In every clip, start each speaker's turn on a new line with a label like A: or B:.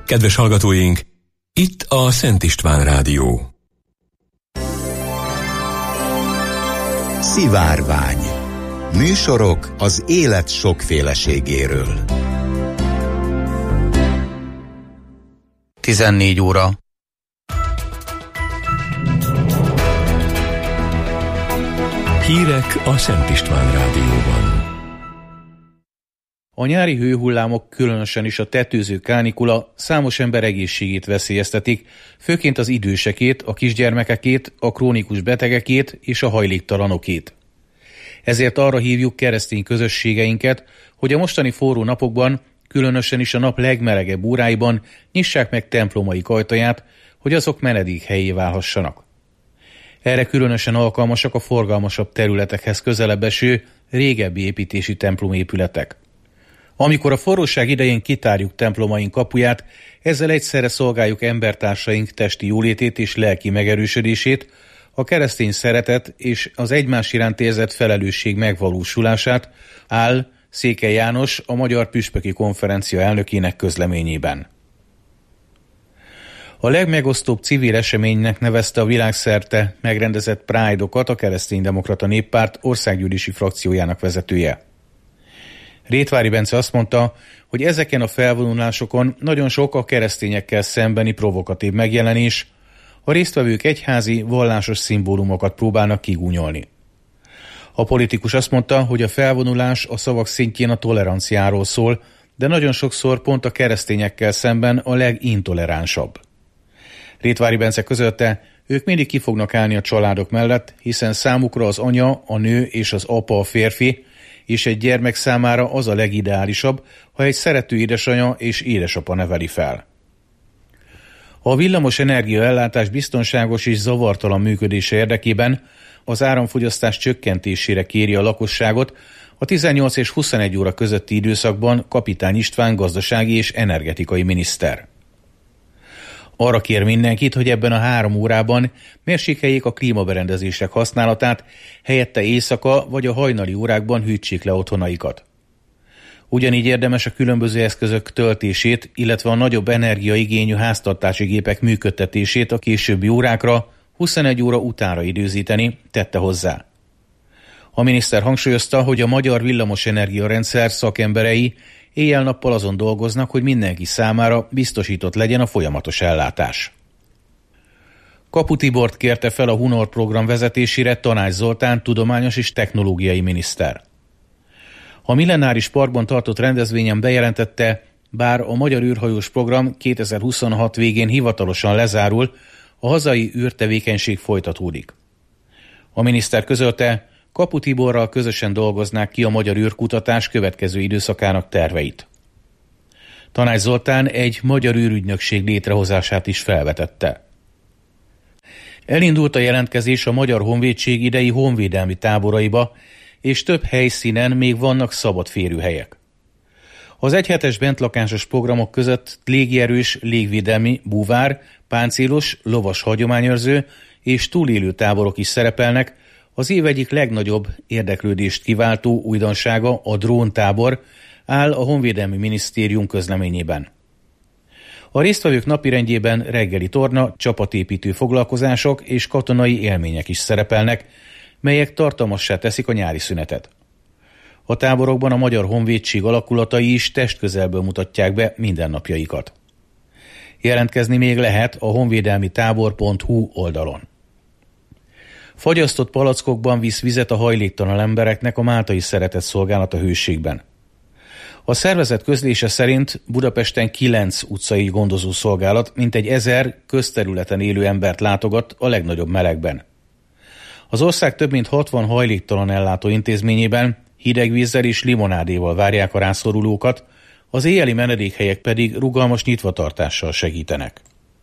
A: Kedves hallgatóink, itt a Szent István Rádió.
B: Szivárvány. Műsorok az élet sokféleségéről.
C: 14 óra.
A: Hírek a Szent István Rádióban.
D: A nyári hőhullámok, különösen is a tetőző kánikula számos ember egészségét veszélyeztetik, főként az idősekét, a kisgyermekekét, a krónikus betegekét és a hajléktalanokét. Ezért arra hívjuk keresztény közösségeinket, hogy a mostani forró napokban, különösen is a nap legmelegebb óráiban nyissák meg templomaik ajtaját, hogy azok menedékhelyé válhassanak. Erre különösen alkalmasak a forgalmasabb területekhez közelebb eső, régebbi építési templomépületek. Amikor a forróság idején kitárjuk templomaink kapuját, ezzel egyszerre szolgáljuk embertársaink testi jólétét és lelki megerősödését, a keresztény szeretet és az egymás iránt érzett felelősség megvalósulását, áll Székely János, a Magyar Püspöki Konferencia elnökének közleményében. A legmegosztóbb civil eseménynek nevezte a világszerte megrendezett Pride-okat a Kereszténydemokrata Néppárt országgyűlési frakciójának vezetője. Rétvári Bence azt mondta, hogy ezeken a felvonulásokon nagyon sok a keresztényekkel szembeni provokatív megjelenés, a résztvevők egyházi, vallásos szimbólumokat próbálnak kigúnyolni. A politikus azt mondta, hogy a felvonulás a szavak szintjén a toleranciáról szól, de nagyon sokszor pont a keresztényekkel szemben a legintoleránsabb. Rétvári Bence közölte, ők mindig ki fognak állni a családok mellett, hiszen számukra az anya, a nő és az apa a férfi, és egy gyermek számára az a legideálisabb, ha egy szerető édesanya és édesapa neveli fel. A villamos energiaellátás biztonságos és zavartalan működése érdekében az áramfogyasztás csökkentésére kéri a lakosságot a 18 és 21 óra közötti időszakban Kapitány István gazdasági és energetikai miniszter. Arra kér mindenkit, hogy ebben a 3 órában mérsékeljék a klímaberendezések használatát, helyette éjszaka vagy a hajnali órákban hűtsék le otthonaikat. Ugyanígy érdemes a különböző eszközök töltését, illetve a nagyobb energiaigényű háztartási gépek működtetését a későbbi órákra, 21 óra utánra időzíteni, tette hozzá. A miniszter hangsúlyozta, hogy a magyar villamosenergia rendszer szakemberei éjjel-nappal azon dolgoznak, hogy mindenki számára biztosított legyen a folyamatos ellátás. Kapu Tibort kérte fel a Hunor program vezetésére Tanács Zoltán tudományos és technológiai miniszter. A Millenáris Parkban tartott rendezvényen bejelentette, bár a Magyar űrhajós program 2026 végén hivatalosan lezárul, a hazai űrtevékenység folytatódik. A miniszter közölte, Kapu Tiborral közösen dolgoznák ki a magyar űrkutatás következő időszakának terveit. Tanács Zoltán egy magyar űrügynökség létrehozását is felvetette. Elindult a jelentkezés a Magyar Honvédség idei honvédelmi táboraiba, és több helyszínen még vannak szabad férőhelyek. Az egyhetes bentlakásos programok között légierős, légvédelmi, búvár, páncélos, lovas hagyományőrző és túlélő táborok is szerepelnek. Az év egyik legnagyobb érdeklődést kiváltó újdonsága a dróntábor, áll a Honvédelmi Minisztérium közleményében. A résztvevők napirendjében reggeli torna, csapatépítő foglalkozások és katonai élmények is szerepelnek, melyek tartalmassá teszik a nyári szünetet. A táborokban a Magyar Honvédség alakulatai is testközelből mutatják be mindennapjaikat. Jelentkezni még lehet a honvédelmitábor.hu oldalon. Fagyasztott palackokban visz vizet a hajléktalan embereknek a Máltai Szeretett Szolgálat a Hőségben. A szervezet közlése szerint Budapesten 9 utcai gondozószolgálat mintegy 1000 közterületen élő embert látogat a legnagyobb melegben. Az ország több mint 60 hajléktalan ellátó intézményében hideg vízzel és limonádéval várják a rászorulókat, az éjjeli menedékhelyek pedig rugalmas nyitvatartással segítenek.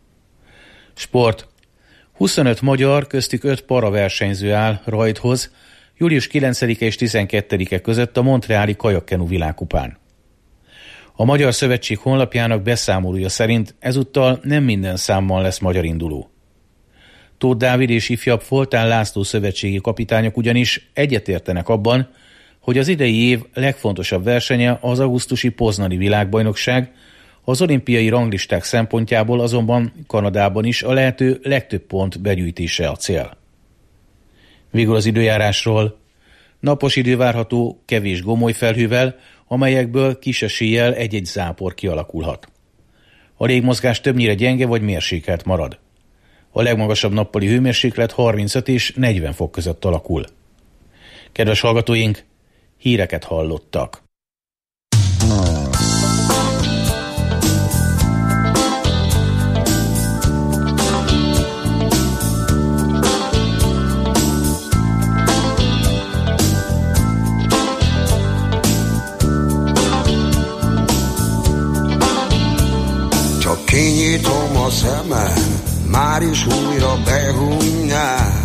D: Sport. 25 magyar, köztük 5 paraversenyző áll rajthoz július 9-e és 12-e között a montreali kajakkenu világkupán. A Magyar Szövetség honlapjának beszámolója szerint ezúttal nem minden számban lesz magyar induló. Tóth Dávid és ifjabb Foltán László szövetségi kapitányok ugyanis egyetértenek abban, hogy az idei év legfontosabb versenye az augusztusi poznani világbajnokság, Az olimpiai ranglisták szempontjából azonban Kanadában is a lehető legtöbb pont begyűjtése a cél. Végül az időjárásról. Napos idő várható kevés gomolyfelhővel, amelyekből kis eséllyel egy-egy zápor kialakulhat. A légmozgás többnyire gyenge vagy mérsékelt marad. A legmagasabb nappali hőmérséklet 35 és 40 fok között alakul. Kedves hallgatóink, híreket hallottak.
C: Csak kinyitom a szemem, már is újra behúnynám.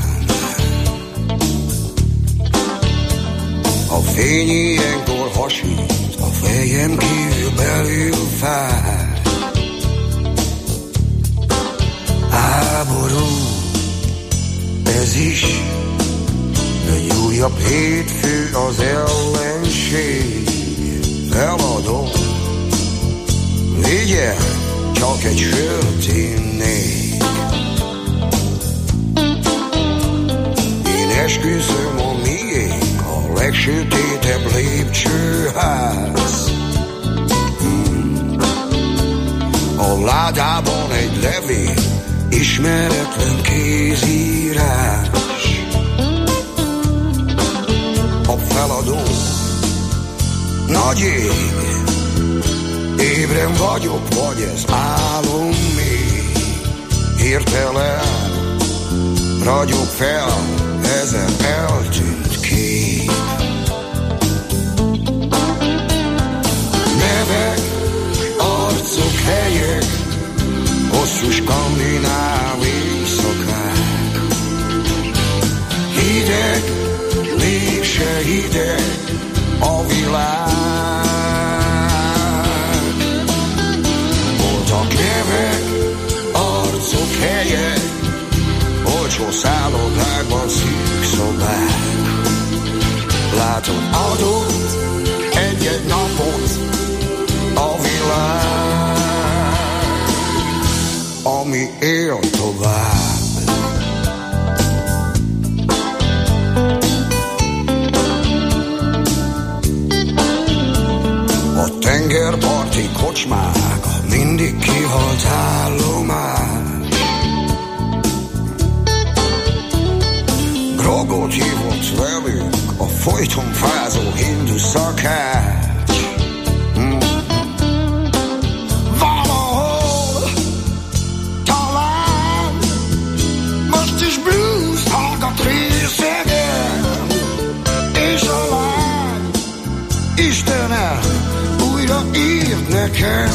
C: A fény ilyenkor hasít, a fejem kívül belül fáj. Háború, ez is egy újabb hétfő, az ellenség eladom. Vigyen, csak egy sört innék. Én esküszöm a miénk, a legsötétebb lépcsőház. A ládában egy levél, ismeretlen kézírás. A feladó nagy ég, ébren vagyok, vagy ez álom még. Hirtelen ragyog fel ezer eltűnt kép. Nevek, arcok, helyek, hosszú skandináv éjszakák. Hideg, mégse hideg a világ. Voltak nevek, arcok, helyek, olcsó szállodákban szűk szobák. Látod, adott egy-egy napot a világ, ami él tovább. A tengerparti kocsmák, mindig kihalt állomás. Grogot hívott velük a folyton fázó hindu szakács. Valahol talán most is blues hallgat részegen, és a lány Istenem újra írt nekem.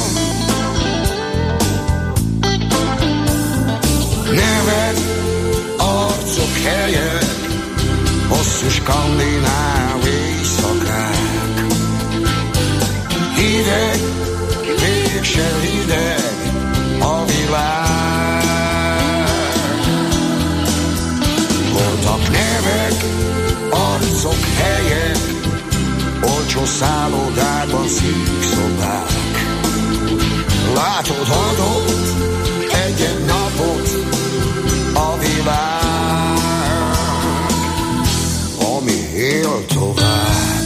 C: Nevek, arcok, helyek, hosszú skandináv éjszakák. Hideg, mégse hideg a világ. Voltak nevek, arcok, helyek, olcsó szállodákban szűk szobák. Látod, adott egy-egy napot a világ, ami él tovább.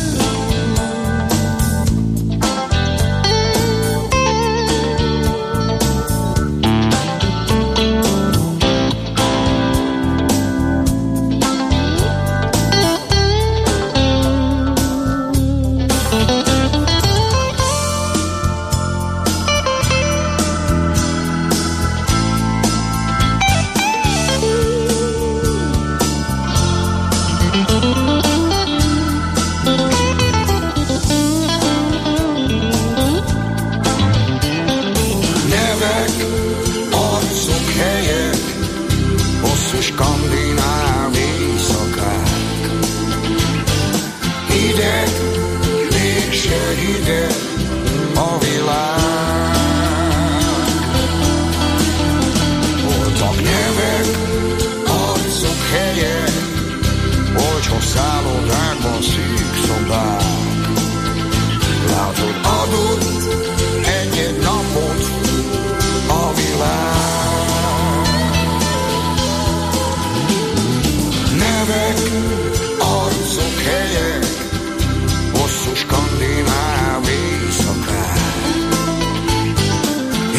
C: Skandináv éjszakák. Hideg, mégse hideg a világ. Voltak nevek, arcok, helyek, olcsó szállodákban szűk szobák. Látod, adott egy-egy napot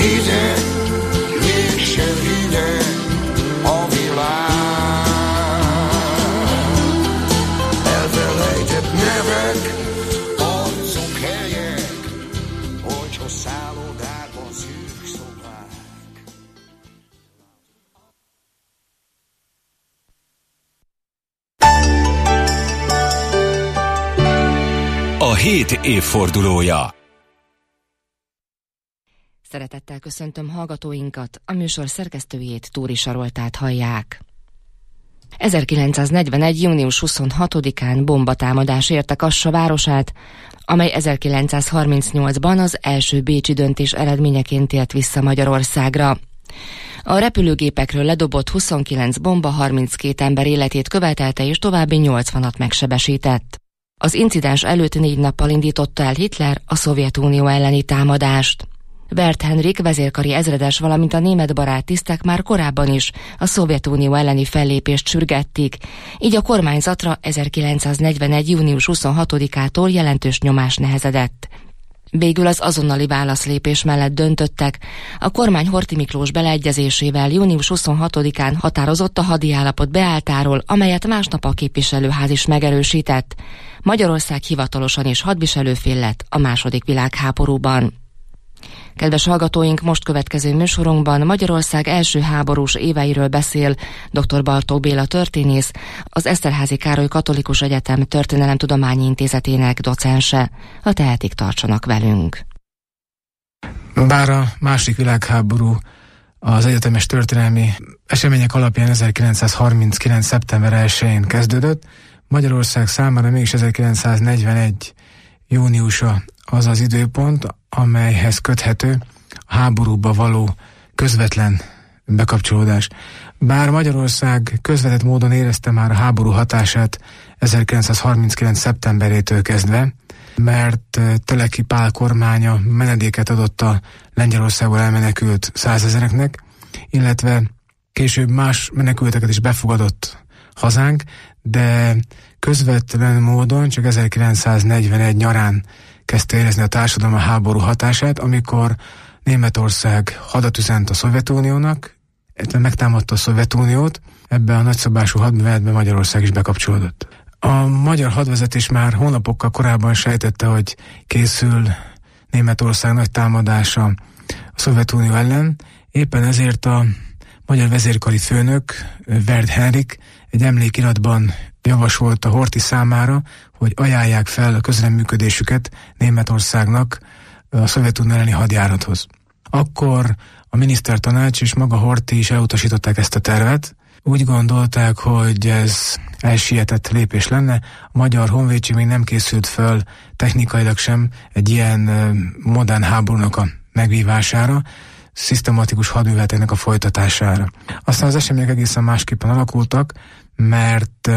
C: hideg, mégsem hideg a világ. Elfelejtett nevek, arcok, helyek, olcsó szállodában szűk szobák.
A: A hét évfordulója.
E: Szeretettel köszöntöm hallgatóinkat, a műsor szerkesztőjét, Túri Saroltát hallják. 1941. június 26-án bombatámadás érte Kassa városát, amely 1938-ban az első bécsi döntés eredményeként tért vissza Magyarországra. A repülőgépekről ledobott 29 bomba 32 ember életét követelte és további 80-at megsebesített. Az incidens előtt 4 nappal indította el Hitler a Szovjetunió elleni támadást. Werth Henrik vezérkari ezredes, valamint a német baráttisztek már korábban is a Szovjetunió elleni fellépést sürgették, így a kormányzatra 1941. június 26-ától jelentős nyomás nehezedett. Végül az azonnali válaszlépés mellett döntöttek. A kormány Horthy Miklós beleegyezésével június 26-án határozott a hadiállapot beálltáról, amelyet másnap a képviselőház is megerősített. Magyarország hivatalosan is hadviselőfél lett a II. Világháborúban. Kedves hallgatóink, most következő műsorunkban Magyarország első háborús éveiről beszél dr. Bartók Béla történész, az Eszterházy Károly Katolikus Egyetem Történelemtudományi Intézetének docense. Ha tehetik, tartsanak velünk.
F: Bár a II. Világháború az egyetemes történelmi események alapján 1939. szeptember 1-én kezdődött, Magyarország számára mégis 1941. júniusa az az időpont, amelyhez köthető a háborúba való közvetlen bekapcsolódás. Bár Magyarország közvetett módon érezte már a háború hatását 1939. szeptemberétől kezdve, mert Teleki Pál kormánya menedéket adott a Lengyelországból elmenekült 100 000-eknek, illetve később más menekülteket is befogadott hazánk, de közvetlen módon csak 1941 nyarán kezdte érezni a társadalom a háború hatását, amikor Németország hadat üzent a Szovjetuniónak, megtámadta a Szovjetuniót, ebbe a nagyszabású hadműveletbe Magyarország is bekapcsolódott. A magyar hadvezetés már hónapokkal korábban sejtette, hogy készül Németország nagy támadása a Szovjetunió ellen, éppen ezért a magyar vezérkari főnök, Werth Henrik egy emlékiratban javasolta Horthy számára, hogy ajánlják fel a közreműködésüket Németországnak a Szovjetunió elleni hadjárathoz. Akkor a minisztertanács és maga Horthy is elutasították ezt a tervet. Úgy gondolták, hogy ez elsietett lépés lenne. A magyar honvédség még nem készült föl technikailag sem egy ilyen modern háborúnak a megvívására, szisztematikus hadműveleteknek a folytatására. Aztán az események egészen másképpen alakultak, mert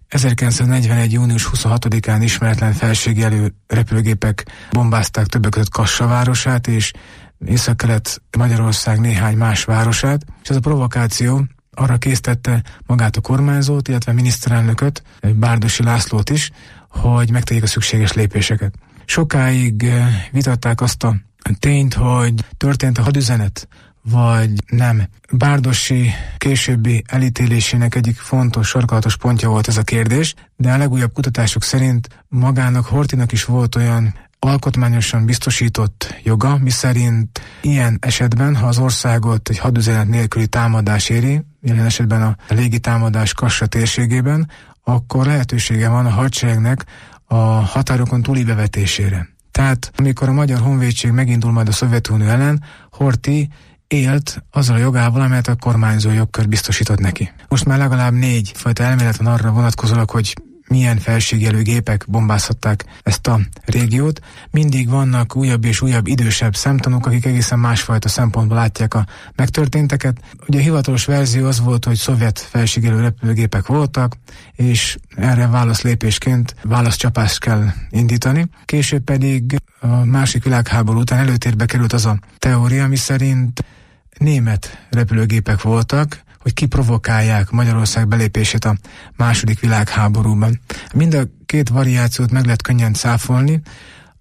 F: 1941. június 26-án ismeretlen felségjelű repülőgépek bombázták többek között Kassa városát és északkelet Magyarország néhány más városát, és ez a provokáció arra késztette magát a kormányzót, illetve a miniszterelnököt, Bárdossy Lászlót is, hogy megtegyék a szükséges lépéseket. Sokáig vitatták azt a tényt, hogy történt a hadüzenet, vagy nem. Bárdossy későbbi elítélésének egyik fontos, sarkalatos pontja volt ez a kérdés, de a legújabb kutatások szerint magának Horthynak is volt olyan alkotmányosan biztosított joga, miszerint ilyen esetben, ha az országot egy hadüzenet nélküli támadás éri, jelen esetben a légi támadás Kassa térségében, akkor lehetősége van a hadseregnek a határokon túli bevetésére. Tehát amikor a magyar honvédség megindul majd a Szovjetunió ellen, Horthy élt azzal a jogával, amelyet a kormányzó jogkör biztosított neki. Most már legalább 4 fajta elmélet van arra vonatkozólag, hogy milyen felségjelű gépek bombázhatták ezt a régiót. Mindig vannak újabb és újabb idősebb szemtanúk, akik egészen másfajta szempontból látják a megtörténteket. Ugye a hivatalos verzió az volt, hogy szovjet felségjelű repülőgépek voltak, és erre válaszlépésként válaszcsapást kell indítani. Később pedig a II. Világháború után előtérbe került az a teória, miszerint német repülőgépek voltak, hogy kiprovokálják Magyarország belépését a II. Világháborúban. Mind a két variációt meg lehet könnyen cáfolni.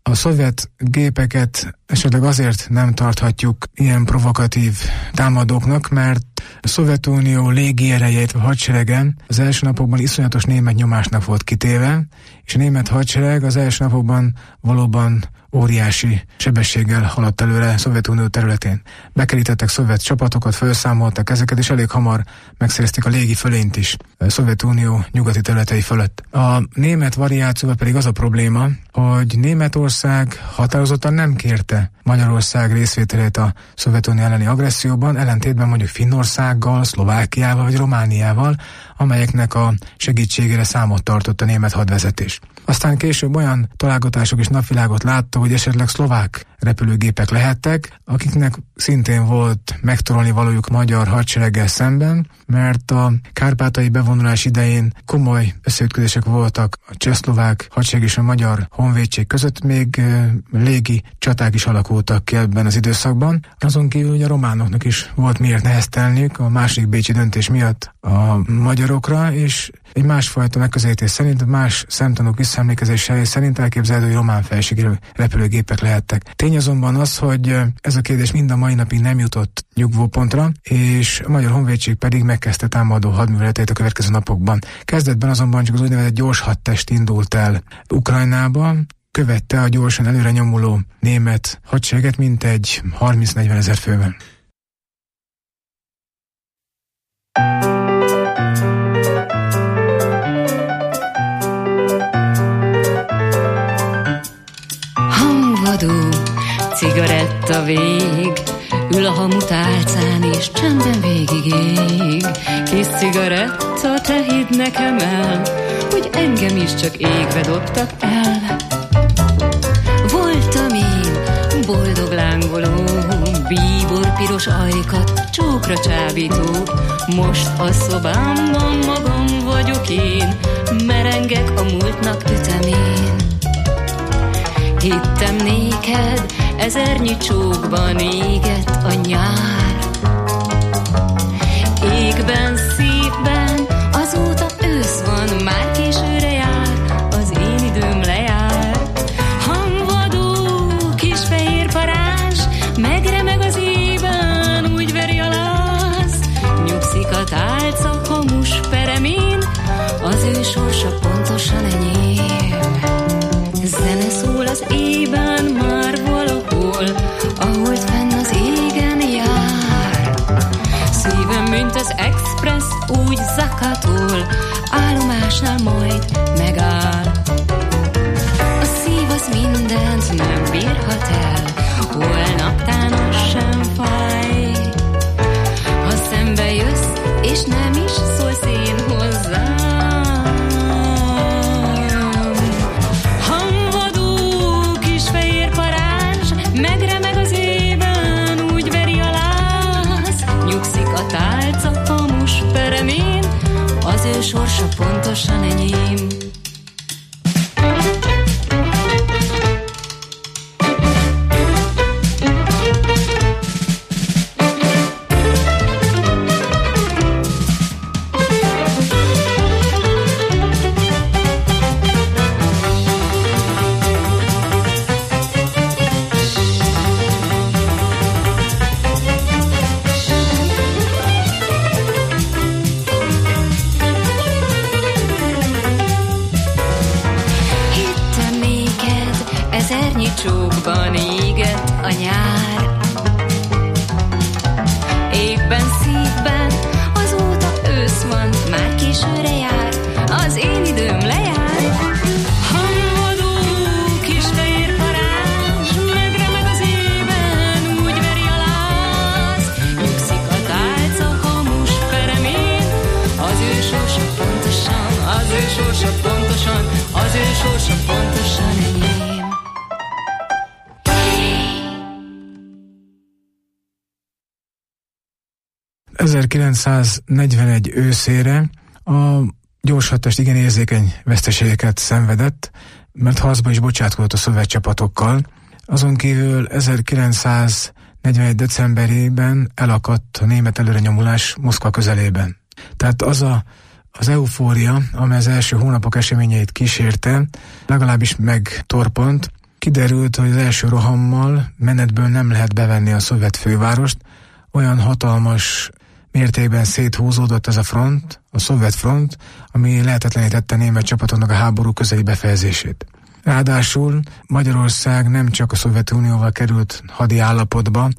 F: A szovjet gépeket esetleg azért nem tarthatjuk ilyen provokatív támadóknak, mert a Szovjetunió légiereje, illetve hadserege az első napokban iszonyatos német nyomásnak volt kitéve, és a német hadsereg az első napokban valóban óriási sebességgel haladt előre a Szovjetunió területén. Bekerítettek szovjet csapatokat, felszámoltak ezeket, és elég hamar megszerezték a légi fölényt is a Szovjetunió nyugati területei fölött. A német variációval pedig az a probléma, hogy Németország határozottan nem kérte Magyarország részvételét a Szovjetunió elleni agresszióban, ellentétben mondjuk Finnországgal, Szlovákiával vagy Romániával, amelyeknek a segítségére számot tartott a német hadvezetés. Aztán később olyan találgatások és napvilágot látta, hogy esetleg szlovák repülőgépek lehettek, akiknek szintén volt megtorolni valójuk magyar hadsereggel szemben, mert a kárpátai bevonulás idején komoly összeütközések voltak a csehszlovák hadsereg és a magyar honvédség között, még légi csaták is alakultak ki ebben az időszakban. Azon kívül ugye a románoknak is volt miért neheztelniük a második bécsi döntés miatt a magyarokra, és egy másfajta megközelítés szerint, más szemtanúk visszaemlékezései szerint elképzelhető, hogy román felségű repülőgépek lehettek. Tény azonban az, hogy ez a kérdés mind a mai napig nem jutott nyugvópontra, és a magyar honvédség pedig megkezdte támadó hadműveleteit a következő napokban. Kezdetben azonban csak az úgynevezett gyors hadtest indult el Ukrajnába, követte a gyorsan előre nyomuló német hadsereget mintegy 30-40 ezer főben.
G: Hangadó cigaretta vég, ül a hamutálcán és csendben végigég. Kis cigaretta, te hidd nekem el, hogy engem is csak égbe dobtak el. Voltam én boldog lángoló, bíbor piros ajkat, csókra csábító. Most a szobámban magam vagyok én, merengek a múltnak ütemén. Hittem néked, ezernyi csókban égett a nyár. Égben, szívben, azóta ősz van, már későre jár, az én időm lejár. Hamvadó, kis fehér parázs, megremeg az ében, úgy veri a láz. Nyugszik a tálca hamus peremén, az ő sorsa pontosan enyém. Zene szól az ében már valahol, ahol fenn az égen jár. Szívem, mint az express, úgy zakatol, állomásnál majd megáll. A szív az mindent nem bírhat el, holnaptán sem fáj. Ha szembe jössz, és nem is szólsz én hozzá. Megremeg az ében, úgy veri a láz. Nyugszik a tálca hamus peremén, az ő sorsa pontosan enyém. Csókban égett a nyár. Égben, szívben, azóta ősz van, már későre jár, az én időm lejár. Hangadó kis fehér parázs, megremeg az ében, úgy veri a láz. Nyugszik a tálca hamus peremén, az ő sorsa pontosan, az ő sorsa pontosan, az ő sorsa pontosan enyém.
F: 1941 őszére a gyors hadtest igen érzékeny veszteségeket szenvedett, mert harcba is bocsátkozott a szovjet csapatokkal. Azon kívül 1941 decemberében elakadt a német előrenyomulás Moszkva közelében. Tehát az eufória, amely az első hónapok eseményeit kísérte, legalábbis megtorpant, kiderült, hogy az első rohammal menetből nem lehet bevenni a szovjet fővárost, olyan hatalmas mértékben széthúzódott ez a front, a szovjet front, ami lehetetlenítette a német csapatoknak a háború közeli befejezését. Ráadásul Magyarország nem csak a Szovjetunióval került hadi állapotba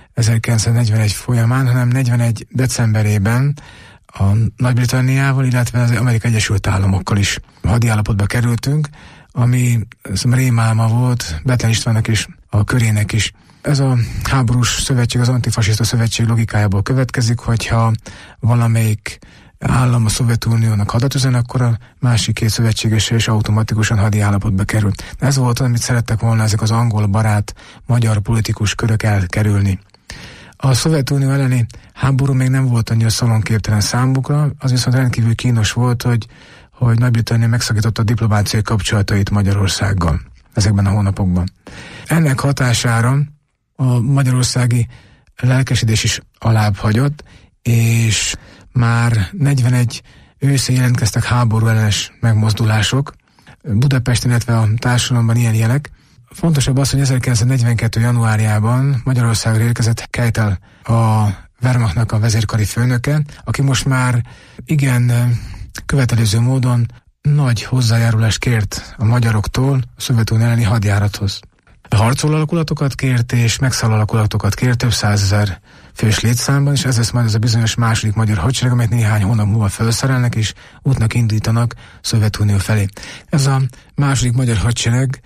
F: 1941 folyamán, hanem 41 decemberében a Nagy-Britanniával, illetve az Amerikai Egyesült Államokkal is hadi állapotba kerültünk, ami rémálma volt Bethlen Istvánnak és a körének is. Ez a háborús szövetség, az antifasiszta szövetség logikájából következik, hogyha valamelyik állam a Szovjetuniónak hadat üzen, akkor a másik két szövetségese is automatikusan hadi állapotba kerül. Ez volt, amit szerettek volna ezek az angol barát magyar politikus körök elkerülni. A Szovjetunió elleni háború még nem volt annyira szalonképtelen számukra, az viszont rendkívül kínos volt, hogy Nagy-Britannia megszakította a diplomáciai kapcsolatait Magyarországgal ezekben a hónapokban. Ennek hatására a magyarországi lelkesedés is alább hagyott, és már 41 őszén jelentkeztek háború ellenes megmozdulások. Budapesten, illetve a társadalomban ilyen jelek. Fontosabb az, hogy 1942. januárjában Magyarországra érkezett Keitel, a Wehrmachtnak a vezérkari főnöke, aki most már igen követelőző módon nagy hozzájárulást kért a magyaroktól a Szovjetunió elleni hadjárathoz. Harcoló alakulatokat kért és megszálló alakulatokat kért több százezer fős létszámban, és ez lesz majd az a bizonyos második magyar hadsereg, amelyet néhány hónap múlva felszerelnek és útnak indítanak Szovjetunió felé. Ez a második magyar hadsereg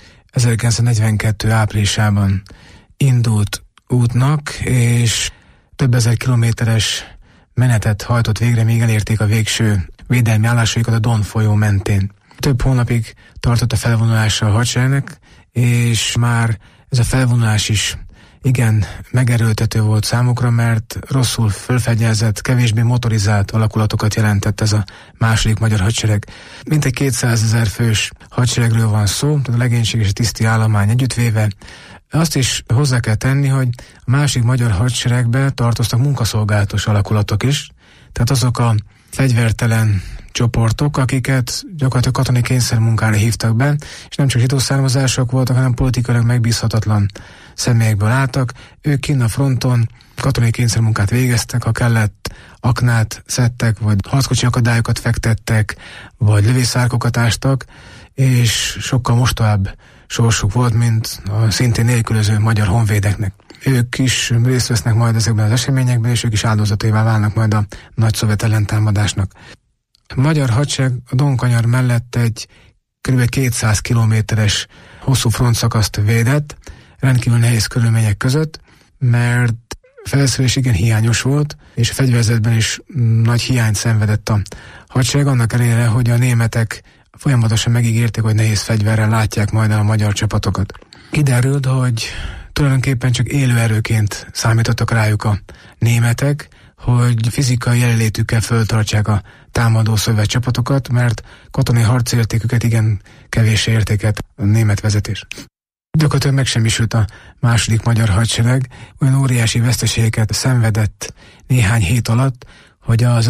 F: 1942. áprilisában indult útnak, és több ezer kilométeres menetet hajtott végre, még elérték a végső védelmi állásaikat a Don folyó mentén. Több hónapig tartott a felvonulása a hadseregnek, és már ez a felvonulás is igen megerőltető volt számukra, mert rosszul fölfegyelzett, kevésbé motorizált alakulatokat jelentett ez a második magyar hadsereg. Mintegy 200 000 fős hadseregről van szó, tehát a legénység és a tiszti állomány együttvéve. Azt is hozzá kell tenni, hogy a másik magyar hadseregbe tartoztak munkaszolgálatos alakulatok is, tehát azok a fegyvertelen csoportok, akiket gyakorlatilag katonai kényszermunkára hívtak be, és nem csak zsidó származások voltak, hanem politikailag megbízhatatlan személyekből álltak. Ők kinn a fronton katonai kényszermunkát végeztek, ha kellett, aknát szedtek, vagy harckocsi akadályokat fektettek, vagy lövészárkokat ástak, és sokkal mostohább sorsuk volt, mint a szintén nélkülöző magyar honvédeknek. Ők is részt vesznek majd ezekben az eseményekben, és ők is áldozatává válnak majd a nagy szovjet ellentámadásnak. A magyar hadsereg a Donkanyar mellett egy kb. 200 kilométeres hosszú frontszakaszt védett, rendkívül nehéz körülmények között, mert felszerelés igen hiányos volt, és a fegyverzetben is nagy hiányt szenvedett a hadsereg, annak ellenére, hogy a németek folyamatosan megígérték, hogy nehéz fegyverrel látják majd el a magyar csapatokat. Kiderült, hogy tulajdonképpen csak élő erőként számítottak rájuk a németek, hogy fizikai jelenlétükkel föltartsák a támadó szovjet csapatokat, mert katonai harcértéküket igen kevéssé értékelt a német vezetés. Gyakorlatilag megsemmisült a második magyar hadsereg, olyan óriási veszteségeket szenvedett néhány hét alatt, hogy az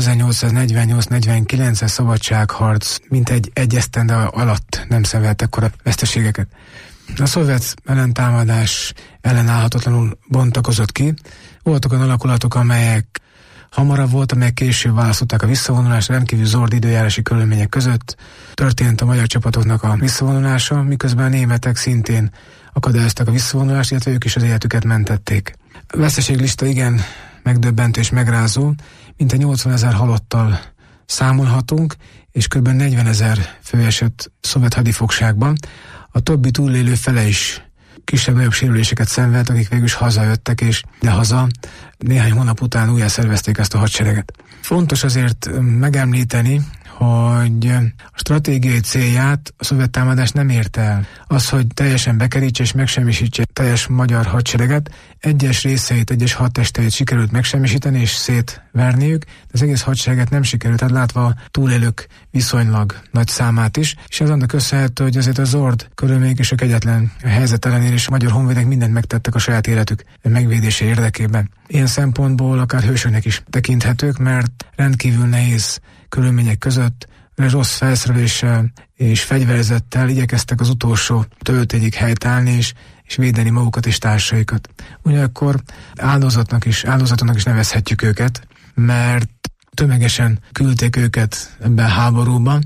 F: 1848-49-es szabadságharc mintegy egy esztende alatt nem szenvedt ekkora veszteségeket. A szovjet ellentámadás ellenállhatatlanul bontakozott ki. Voltak olyan alakulatok, amelyek hamarabb volt, amelyek később választották a visszavonulást, rendkívül zord időjárási körülmények között történt a magyar csapatoknak a visszavonulása, miközben a németek szintén akadályozták a visszavonulást, illetve ők is az életüket mentették. A veszteséglista igen megdöbbentő és megrázó, mintegy 80 000 halottal számolhatunk, és kb. 40 000 fő esett szovjet hadifogságban. A többi túlélő fele is kisebb-nagyobb sérüléseket szenvedt, akik végül is hazajöttek, és de haza néhány hónap után újra szervezték ezt a hadsereget. Fontos azért megemlíteni, hogy a stratégiai célját a szovjet támadás nem érte el. Az, hogy teljesen bekerítse és megsemmisítse teljes magyar hadsereget, egyes részeit, egyes hadtesteit sikerült megsemmisíteni és szétverniük, de az egész hadsereget nem sikerült, tehát látva a túlélők viszonylag nagy számát is, és ez annak köszönhető, hogy azért a zord körülmények és a kegyetlen helyzet ellenére is a magyar honvédek mindent megtettek a saját életük megvédése érdekében. Ilyen szempontból akár hősöknek is tekinthetők, mert rendkívül nehéz körülmények között rossz felszereléssel és fegyverzettel igyekeztek az utolsó töltéig helytállni és védeni magukat és társaikat. Ugyanakkor áldozatnak is nevezhetjük őket, mert tömegesen küldték őket ebbe a háborúba,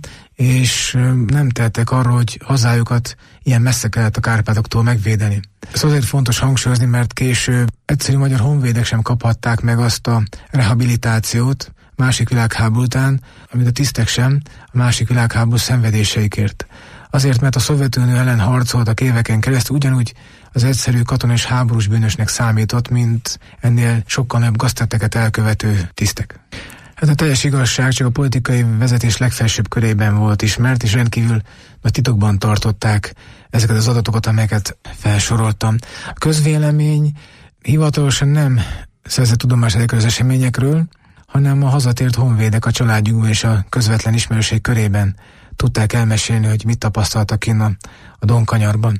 F: és nem tehettek arról, hogy hazájukat ilyen messze kellett a Kárpátoktól megvédeni. Ez azért fontos hangsúlyozni, mert később egyszerű magyar honvédek sem kaphatták meg azt a rehabilitációt második világháború után, amit a tisztek sem a második világháború szenvedéseikért. Azért, mert a Szovjetunió ellen harcoltak éveken keresztül, ugyanúgy az egyszerű katona és háborús bűnösnek számított, mint ennél sokkal nagyobb gaztetteket elkövető tisztek. Hát a teljes igazság csak a politikai vezetés legfelsőbb körében volt ismert, és rendkívül nagy titokban tartották ezeket az adatokat, amelyeket felsoroltam. A közvélemény hivatalosan nem szerzett tudomást ezekről az eseményekről, hanem a hazatért honvédek a családjukban és a közvetlen ismerőség körében tudták elmesélni, hogy mit tapasztaltak innen a Donkanyarban.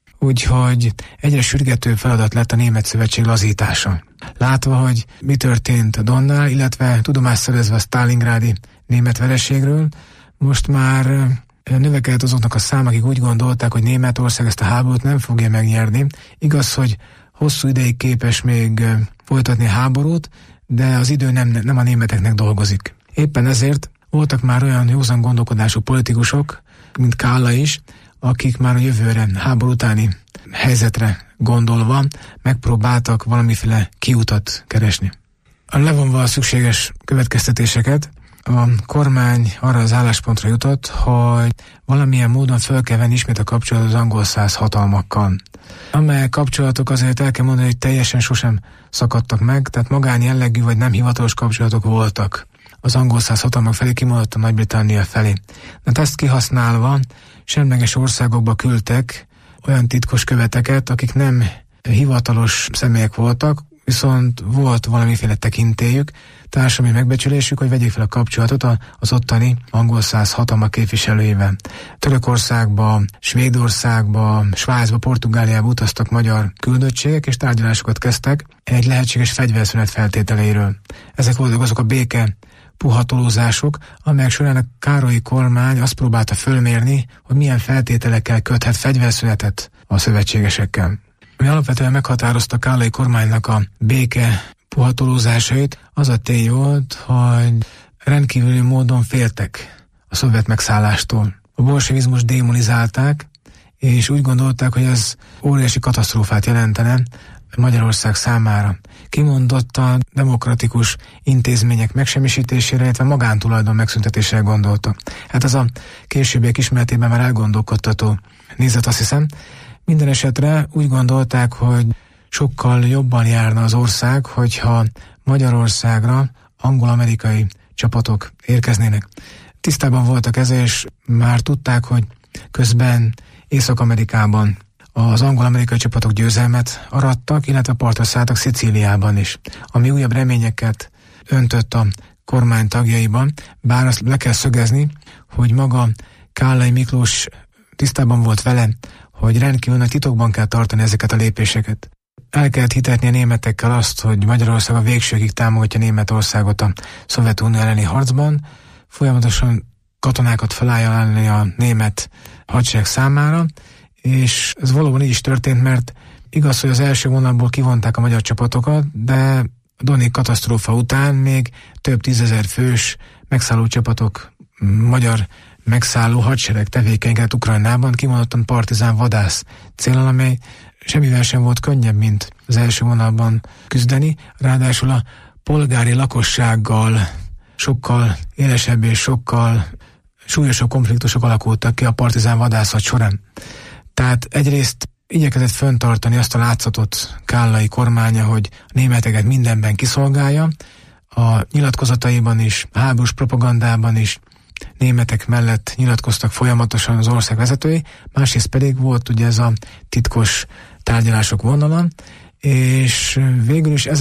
F: Úgyhogy egyre sürgetőbb feladat lett a Német Szövetség lazítása. Látva, hogy mi történt a Donnál, illetve tudomást szerezve a sztálingrádi német vereségről, most már növekedett azoknak a szám, akik úgy gondolták, hogy Németország ezt a háborút nem fogja megnyerni. Igaz, hogy hosszú ideig képes még folytatni a háborút, de az idő nem a németeknek dolgozik. Éppen ezért voltak már olyan józan gondolkodású politikusok, mint Kállai is, akik már a jövőre, háború utáni helyzetre gondolva megpróbáltak valamiféle kiutat keresni. Levonva a szükséges következtetéseket, a kormány arra az álláspontra jutott, hogy valamilyen módon föl kell venni ismét a kapcsolatot az angol száz hatalmakkal. Amely kapcsolatok azért el kell mondani, hogy teljesen sosem szakadtak meg, tehát magánjellegű vagy nem hivatalos kapcsolatok voltak az angol száz hatalmak felé, kimondottan Nagy-Britannia felé. De ezt kihasználva semleges országokba küldtek olyan titkos követeket, akik nem hivatalos személyek voltak, viszont volt valamiféle tekintélyük, társadalmi megbecsülésük, hogy vegyék fel a kapcsolatot az ottani angol száz hatalmak képviselőivel. Törökországba, Svédországba, Svájcba, Portugáliába utaztak magyar küldöttségek, és tárgyalásokat kezdtek egy lehetséges fegyverszünet feltételeiről. Ezek voltak azok a béke puhatolózások, amelyek során a Károlyi kormány azt próbálta fölmérni, hogy milyen feltételekkel köthet fegyverszünetet a szövetségesekkel. Ami alapvetően meghatározta Kállai kormánynak a béke puhatolózásait, az a tény volt, hogy rendkívüli módon féltek a szovjet megszállástól. A bolsevizmus démonizálták, és úgy gondolták, hogy ez óriási katasztrófát jelentene Magyarország számára. Kimondottan demokratikus intézmények megsemmisítésére, illetve magántulajdon megszüntetésére gondoltak. Hát ez a későbbiek ismeretében már elgondolkodtató nézet, azt hiszem. Minden esetre úgy gondolták, hogy sokkal jobban járna az ország, hogyha Magyarországra angol-amerikai csapatok érkeznének. Tisztában voltak ezzel, és már tudták, hogy közben Észak-Amerikában az angol-amerikai csapatok győzelmet arattak, illetve partra szálltak Szicíliában is, ami újabb reményeket öntött a kormány tagjaiban, bár azt le kell szögezni, hogy maga Kállai Miklós tisztában volt vele, hogy rendkívül nagy titokban kell tartani ezeket a lépéseket. El kellett hitetni a németekkel azt, hogy Magyarország a végsőkig támogatja Németországot a Szovjetunió elleni harcban, folyamatosan katonákat felajánlani a német hadsereg számára, és ez valóban így is történt, mert igaz, hogy az első vonalból kivonták a magyar csapatokat, de a Doni katasztrófa után még több tízezer fős megszálló csapatok, magyar megszálló hadsereg tevékenykedett Ukrajnában, kimondottan partizán vadász céllal, amely semmivel sem volt könnyebb, mint az első vonalban küzdeni, ráadásul a polgári lakossággal sokkal élesebb és sokkal súlyosabb konfliktusok alakultak ki a partizán vadászat során. Tehát egyrészt igyekezett fenntartani azt a látszatot Kállai kormánya, hogy a németeket mindenben kiszolgálja, a nyilatkozataiban is, a háborús propagandában is németek mellett nyilatkoztak folyamatosan az ország vezetői, másrészt pedig volt ugye ez a titkos tárgyalások vonalan, és végül is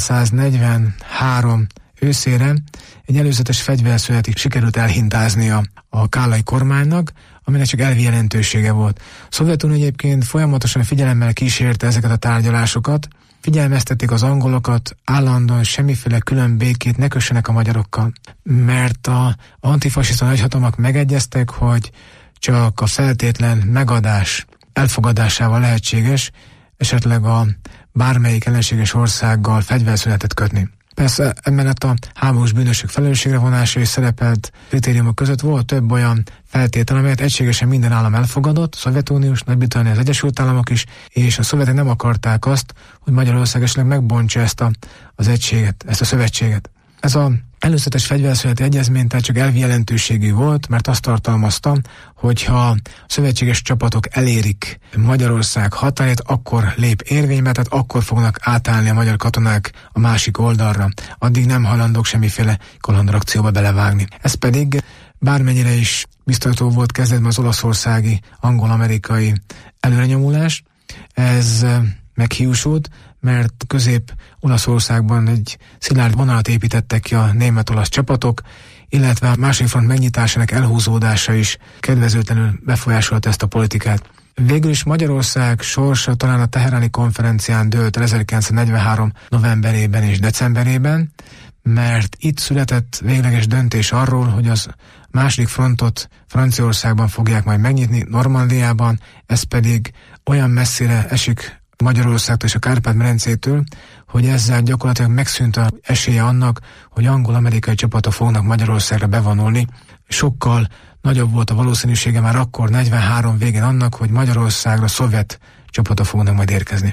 F: 1943 őszére egy előzetes fegyverszünetig sikerült elhintáznia a Kállai kormánynak, aminek csak elvi jelentősége volt. A Szovjetunió egyébként folyamatosan figyelemmel kísérte ezeket a tárgyalásokat, figyelmeztették az angolokat, állandóan semmiféle külön békét ne kössenek a magyarokkal, mert a antifasiszta nagyhatalmak megegyeztek, hogy csak a feltétlen megadás elfogadásával lehetséges esetleg a bármelyik ellenséges országgal fegyverszünetet kötni. Persze emellett a háborús bűnösök felelősségre vonása és szerepelt kritériumok között volt több olyan feltétel, amelyet egységesen minden állam elfogadott, a Szovjetuniós, Nagy-Britannia, az Egyesült Államok is, és a szovjetek nem akarták azt, hogy Magyarország esetleg megbontsa az egységet, ezt a szövetséget. Ez az előzetes fegyverszüneti egyezmény tehát csak elvi jelentőségű volt, mert azt tartalmazta, hogyha a szövetséges csapatok elérik Magyarország határát, akkor lép érvénybe, tehát akkor fognak átállni a magyar katonák a másik oldalra. Addig nem hajlandók semmiféle kalandrakcióba belevágni. Ez pedig bármennyire is biztató volt kezdetben az olaszországi, angol-amerikai előrenyomulás, ez meghiúsult, mert Közép-Olaszországban egy szilárd vonalat építettek ki a német-olasz csapatok, illetve a második front megnyitásának elhúzódása is kedvezőtlenül befolyásolta ezt a politikát. Végül is Magyarország sorsa talán a teheráni konferencián dőlt el 1943. novemberében és decemberében, mert itt született végleges döntés arról, hogy az második frontot Franciaországban fogják majd megnyitni, Normandiában, ez pedig olyan messzire esik Magyarországtól és a Kárpát-medencétől, hogy ezzel gyakorlatilag megszűnt az esélye annak, hogy angol-amerikai csapatok fognak Magyarországra bevonulni. Sokkal nagyobb volt a valószínűsége már akkor 43 végén annak, hogy Magyarországra szovjet csapatok fognak majd érkezni.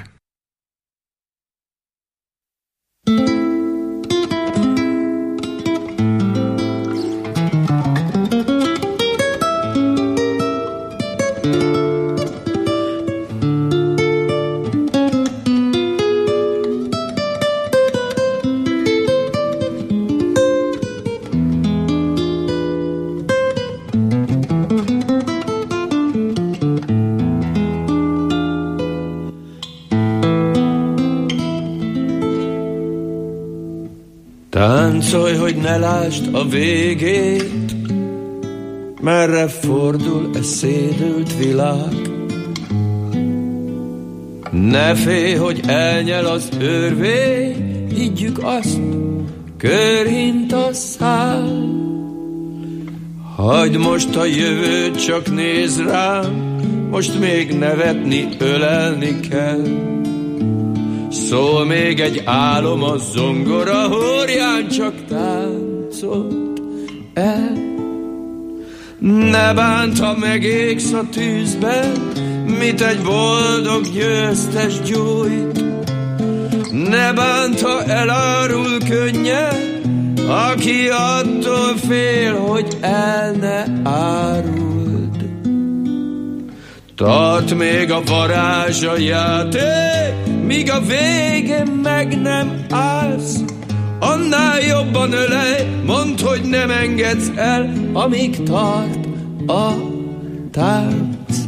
H: Táncolj, hogy ne lásd a végét, merre fordul e szédült világ. Ne félj, hogy elnyel az örvény, higgyük azt, körhint a szál. Hagyd most a jövőt, csak nézd rám, most még nevetni, ölelni kell. Szól még egy álom a zongora, hórján csak táncolt el. Ne bánt, ha megégsz a tűzben, mit egy boldog győztes gyújt. Ne bánt, ha elárul könnyen, aki attól fél, hogy el ne áruld. Tart még a varázs a játék, míg a végén meg nem állsz. Annál jobban ölej, mondd, hogy nem engedsz el, amíg tart a tánc.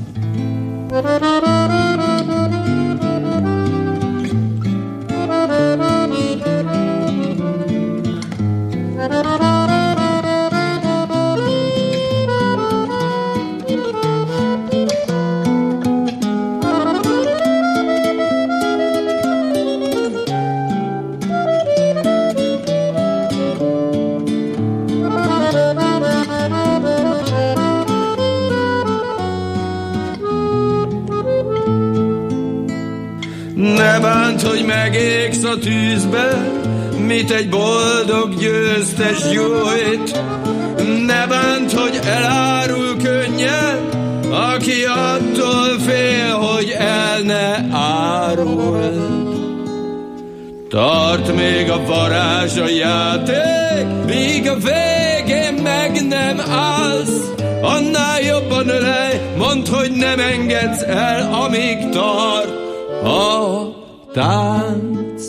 H: Ne bánt, hogy megégsz a tűzbe, mit egy boldog győztes gyújt. Ne bánt, hogy elárul könnyen, aki attól fél, hogy el ne árul. Tart még a varázs a játék, míg a végén meg nem állsz. Annál jobban ölej, mondd, hogy nem engedsz el, amíg tart a tánc.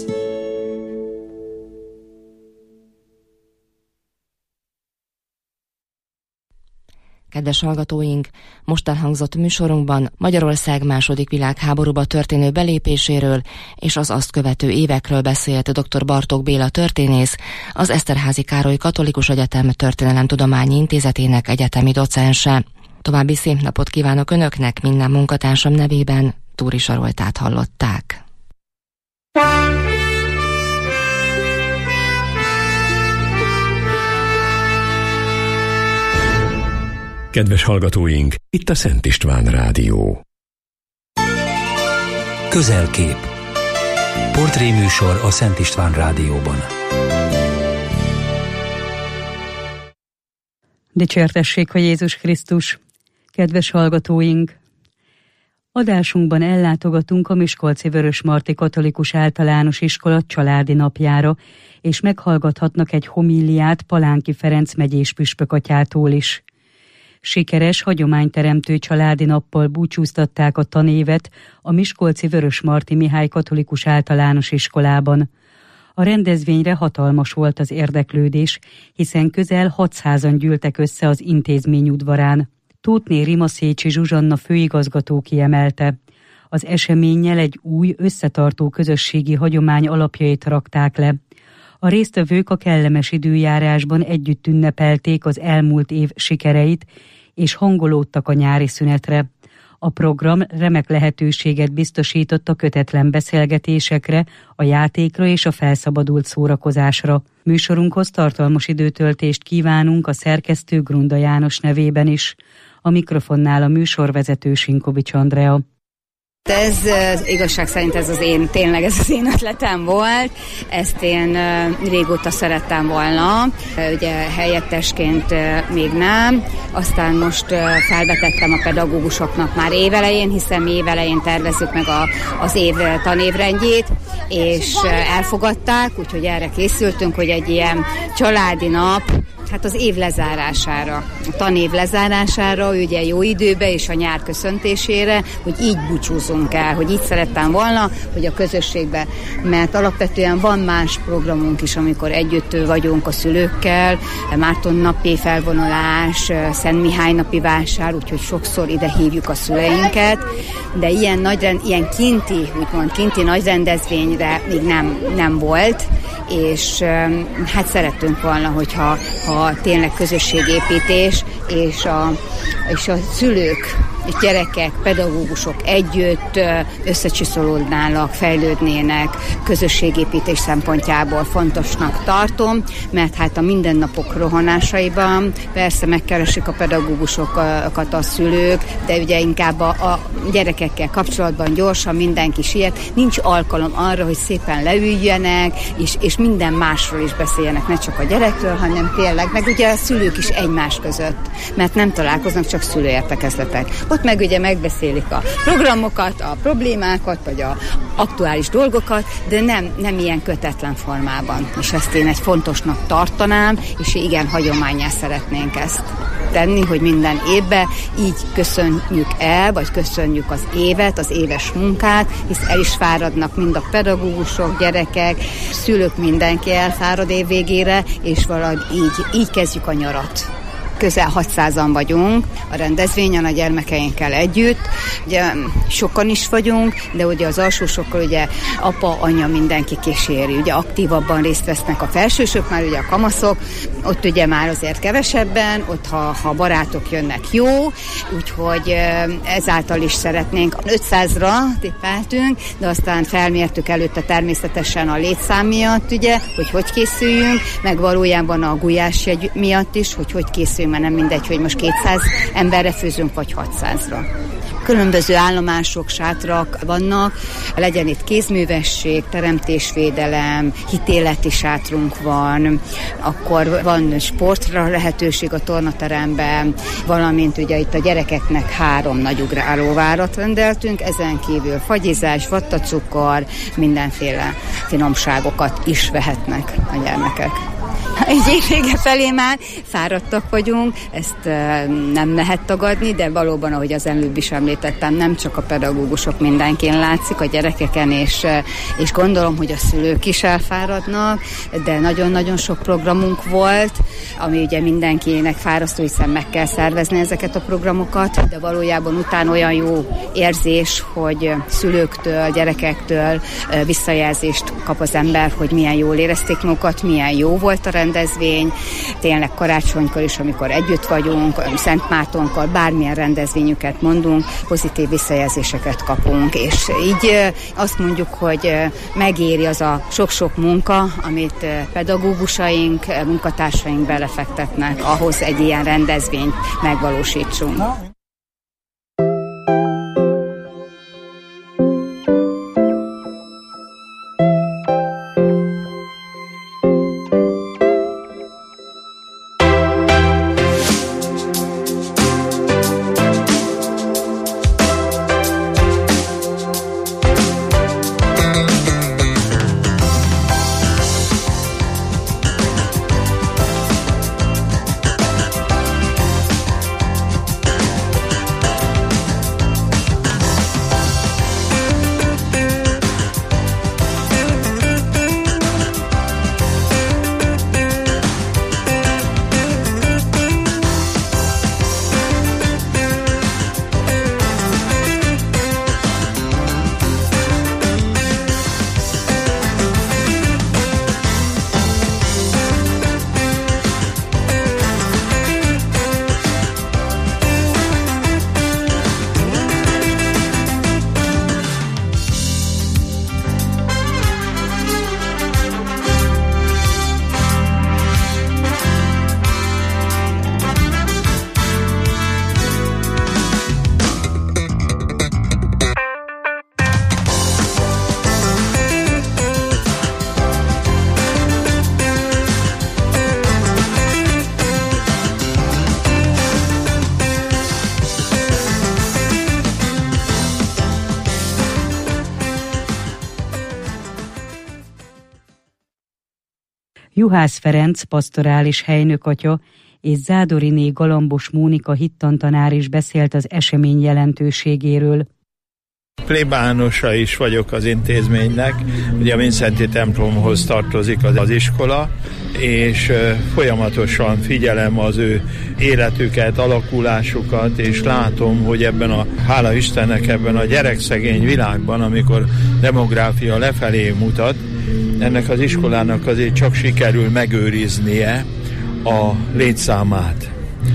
E: Kedves hallgatóink, most elhangzott műsorunkban Magyarország második világháborúba történő belépéséről és az azt követő évekről beszélt dr. Bartók Béla történész, az Eszterházy Károly Katolikus Egyetem Történelemtudományi Intézetének egyetemi docense. További szép napot kívánok Önöknek, minden munkatársam nevében, Túri Saroltát hallották.
A: Kedves hallgatóink, itt a Szent István Rádió.
I: Közelkép. Portréműsor a Szent István Rádióban.
J: Dicsértessék a Jézus Krisztus! Kedves hallgatóink! Adásunkban ellátogatunk a Miskolci Vörösmarty Katolikus Általános Iskola családi napjára, és meghallgathatnak egy homíliát Palánki Ferenc megyés püspökatyától is. Sikeres, hagyományteremtő családi nappal búcsúztatták a tanévet a Miskolci Vörösmarty Mihály Katolikus Általános Iskolában. A rendezvényre hatalmas volt az érdeklődés, hiszen közel 600-an gyűltek össze az intézmény udvarán. Tóthné Rimaszécsi Zsuzsanna főigazgató kiemelte, az eseménnyel egy új, összetartó közösségi hagyomány alapjait rakták le. A résztvevők a kellemes időjárásban együtt ünnepelték az elmúlt év sikereit, és hangolódtak a nyári szünetre. A program remek lehetőséget biztosított a kötetlen beszélgetésekre, a játékra és a felszabadult szórakozásra. Műsorunkhoz tartalmas időtöltést kívánunk a szerkesztő Grunda János nevében is. A mikrofonnál a műsorvezető Sinkovics Andrea.
K: Ez igazság szerint tényleg ez az én ötletem volt, ezt én régóta szerettem volna, ugye helyettesként még nem, aztán most felvetettem a pedagógusoknak már évelején, hiszen mi évelején tervezzük meg az év tanévrendjét, és elfogadták, úgyhogy erre készültünk, hogy egy ilyen családi nap, hát az év lezárására, a tanév lezárására, ugye jó időbe és a nyár köszöntésére, hogy így búcsúzunk el, hogy így szerettem volna, hogy a közösségbe, mert alapvetően van más programunk is, amikor együtt vagyunk a szülőkkel, Márton napi felvonulás, Szent Mihály napi vásár, úgyhogy sokszor ide hívjuk a szüleinket, de ilyen kinti nagy rendezvényre még nem volt, és hát szerettünk volna, hogyha tényleg közösségépítés, és a szülők és gyerekek, pedagógusok együtt összecsiszolódnának, fejlődnének, közösségépítés szempontjából fontosnak tartom, mert hát a mindennapok rohanásaiban persze megkeresik a pedagógusokat a szülők, de ugye inkább a gyerekekkel kapcsolatban gyorsan mindenki siet, nincs alkalom arra, hogy szépen leüljenek, és minden másról is beszéljenek, ne csak a gyerekről, hanem tényleg, meg ugye a szülők is egymás között, mert nem találkoznak, csak szülőértekezletek. Ott meg ugye megbeszélik a programokat, a problémákat, vagy a aktuális dolgokat, de nem ilyen kötetlen formában. És ezt én egy fontosnak tartanám, és igen, hagyománnyá szeretnénk ezt tenni, hogy minden évben így köszönjük el, vagy köszönjük az évet, az éves munkát, hisz el is fáradnak mind a pedagógusok, gyerekek, szülők, mindenki elfárad év végére, és valahogy így kezdjük a nyarat. Közel 600-an vagyunk a rendezvényen a gyermekeinkkel együtt. Ugye sokan is vagyunk, de ugye az alsósokkal ugye apa, anya, mindenki kíséri. Ugye aktívabban részt vesznek a felsősök, már ugye a kamaszok, ott ugye már azért kevesebben, ott ha barátok jönnek jó, úgyhogy ezáltal is szeretnénk. 500-ra tippeltünk, de aztán felmértük előtte természetesen a létszám miatt, ugye, hogy készüljünk, meg valójában a gulyásjegy miatt is, hogy készüljünk, mert nem mindegy, hogy most 200 emberre főzünk, vagy 600-ra. Különböző állomások, sátrak vannak, legyen itt kézművesség, teremtésvédelem, hitéleti sátrunk van, akkor van sportra lehetőség a tornateremben, valamint ugye itt a gyerekeknek 3 nagy ugrálóvárat rendeltünk, ezen kívül fagyizás, vattacukor, mindenféle finomságokat is vehetnek a gyermekek. Egy év vége felé már fáradtak vagyunk, ezt nem lehet tagadni, de valóban, ahogy az előbb is említettem, nem csak a pedagógusok, mindenkin látszik, a gyerekeken, és gondolom, hogy a szülők is elfáradnak, de nagyon-nagyon sok programunk volt, ami ugye mindenkinek fárasztó, hiszen meg kell szervezni ezeket a programokat, de valójában utána olyan jó érzés, hogy szülőktől, gyerekektől visszajelzést kap az ember, hogy milyen jól érezték magukat, milyen jó volt a rendezvény, rendezvény, tényleg karácsonykor is, amikor együtt vagyunk, Szent Mártonkor, bármilyen rendezvényüket mondunk, pozitív visszajelzéseket kapunk, és így azt mondjuk, hogy megéri az a sok-sok munka, amit pedagógusaink, munkatársaink belefektetnek, ahhoz egy ilyen rendezvényt megvalósítsunk.
J: Juhász Ferenc pastorális helynökatya és Zádoriné Galambos Mónika hittantanár is beszélt az esemény jelentőségéről.
L: Plébánosa is vagyok az intézménynek, ugye a Minszenti templomhoz tartozik az iskola, és folyamatosan figyelem az ő életüket, alakulásukat, és látom, hogy ebben a, hála Istennek, ebben a gyerekszegény világban, amikor demográfia lefelé mutat, ennek az iskolának azért csak sikerül megőriznie a létszámát.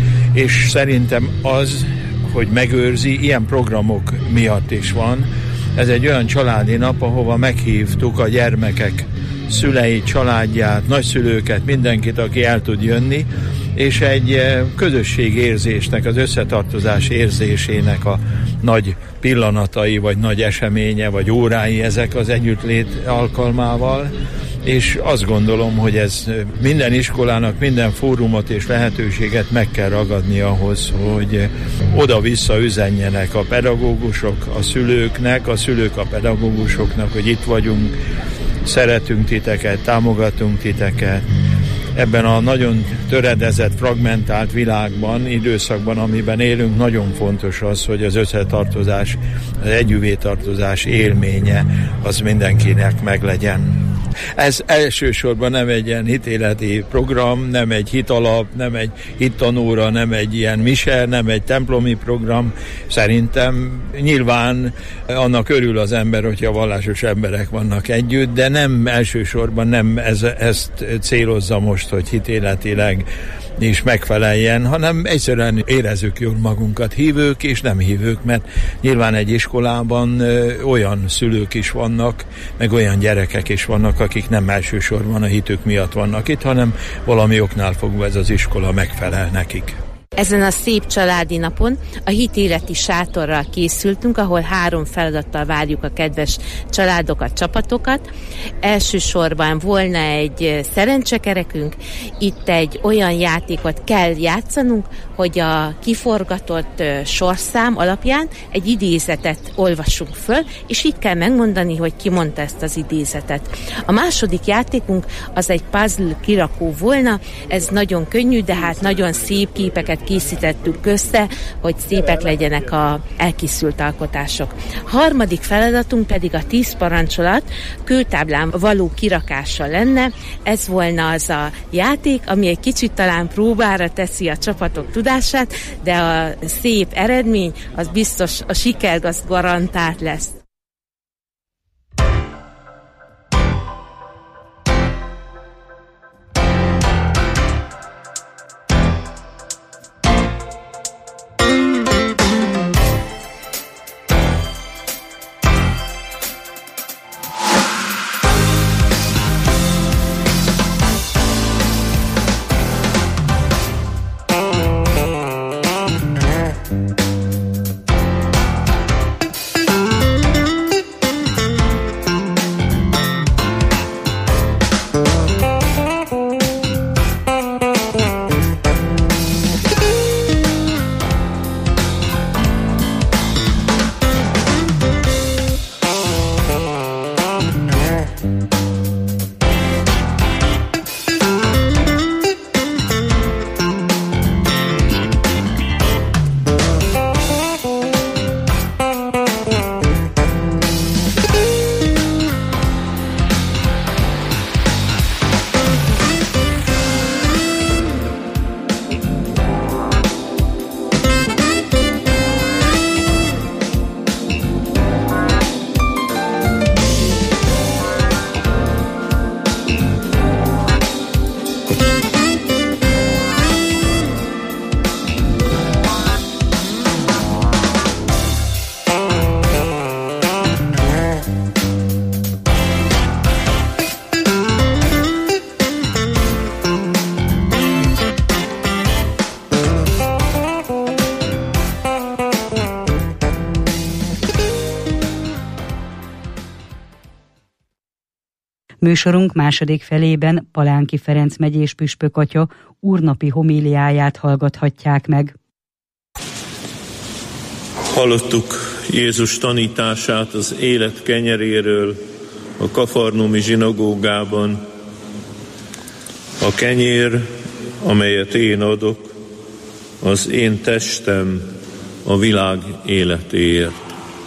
L: És szerintem az, hogy megőrzi, ilyen programok miatt is van. Ez egy olyan családi nap, ahova meghívtuk a gyermekek szüleit, családját, nagyszülőket, mindenkit, aki el tud jönni, és egy közösségérzésnek, az összetartozás érzésének a nagy pillanatai, vagy nagy eseménye, vagy órái ezek az együttlét alkalmával, és azt gondolom, hogy ez minden iskolának minden fórumot és lehetőséget meg kell ragadni ahhoz, hogy oda-vissza üzenjenek a pedagógusok a szülőknek, a szülők a pedagógusoknak, hogy itt vagyunk, szeretünk titeket, támogatunk titeket. Ebben a nagyon töredezett, fragmentált világban, időszakban, amiben élünk, nagyon fontos az, hogy az összetartozás, az együvétartozás élménye az mindenkinek meglegyen. Ez elsősorban nem egy ilyen hitéleti program, nem egy hitalap, nem egy hittanóra, nem egy ilyen mise, nem egy templomi program. Szerintem nyilván annak örül az ember, hogyha vallásos emberek vannak együtt, de nem elsősorban nem ezt célozza most, hogy hitéletileg is megfeleljen, hanem egyszerűen érezzük jól magunkat, hívők és nem hívők, mert nyilván egy iskolában olyan szülők is vannak, meg olyan gyerekek is vannak, akik nem elsősorban a hitük miatt vannak itt, hanem valami oknál fogva ez az iskola megfelel nekik.
M: Ezen a szép családi napon a hitéleti sátorral készültünk, ahol 3 feladattal várjuk a kedves családokat, csapatokat. Elsősorban volna egy szerencsekerekünk, itt egy olyan játékot kell játszanunk, hogy a kiforgatott sorszám alapján egy idézetet olvassunk föl, és így kell megmondani, hogy ki mondta ezt az idézetet. A második játékunk az egy puzzle kirakó volna, ez nagyon könnyű, de hát nagyon szép képeket készítettük össze, hogy szépek legyenek a elkészült alkotások. A harmadik feladatunk pedig a 10 parancsolat kőtáblán való kirakása lenne. Ez volna az a játék, ami egy kicsit talán próbára teszi a csapatok tudását, de a szép eredmény az biztos, a siker az garantált lesz.
J: Műsorunk második felében Palánki Ferenc megyés püspök atya úrnapi homíliáját hallgathatják meg.
N: Hallottuk Jézus tanítását az élet kenyeréről a kafarnaumi zsinagógában. A kenyér, amelyet én adok, az én testem a világ életéért.